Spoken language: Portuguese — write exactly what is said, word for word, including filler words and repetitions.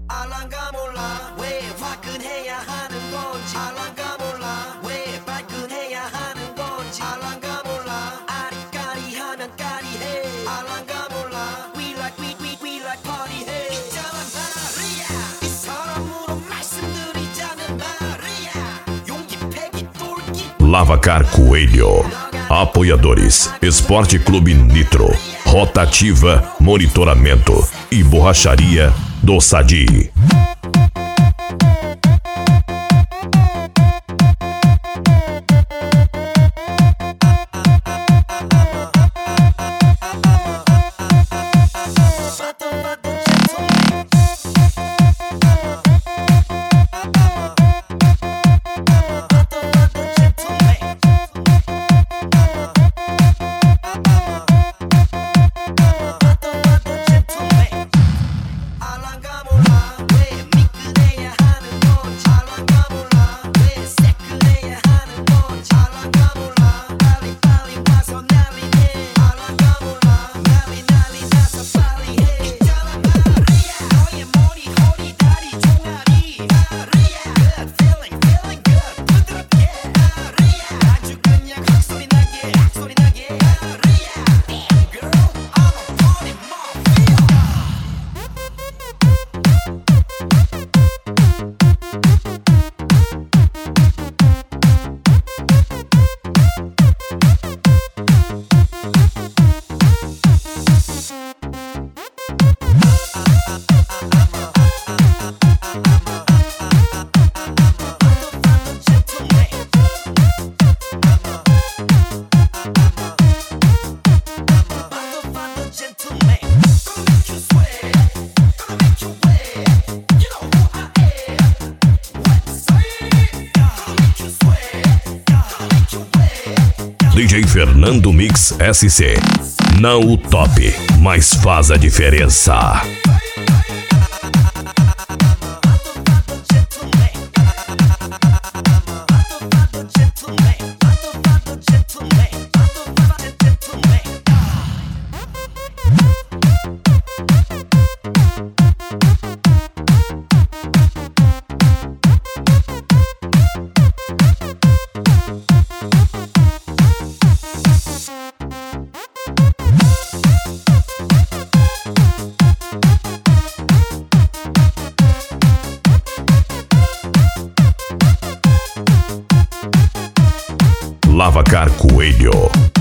알랑가 몰라 왜 화끈해야 하는 건지 알랑가 몰라 왜 발끈해야 하는 건지 알랑가 몰라 아리까리하면 까리해 알랑가 몰라 We like we we we like party해 있잖아 말이야 이 사람으로 말씀드리자면 말이야 용기 패기 똘끼 Lavacar Coelho. Apoiadores: Esporte Clube Nitro, Rotativa, Monitoramento e Borracharia do Sadi. D J Fernando Mix S C. Não o top, mas faz a diferença. Lavacar Coelho.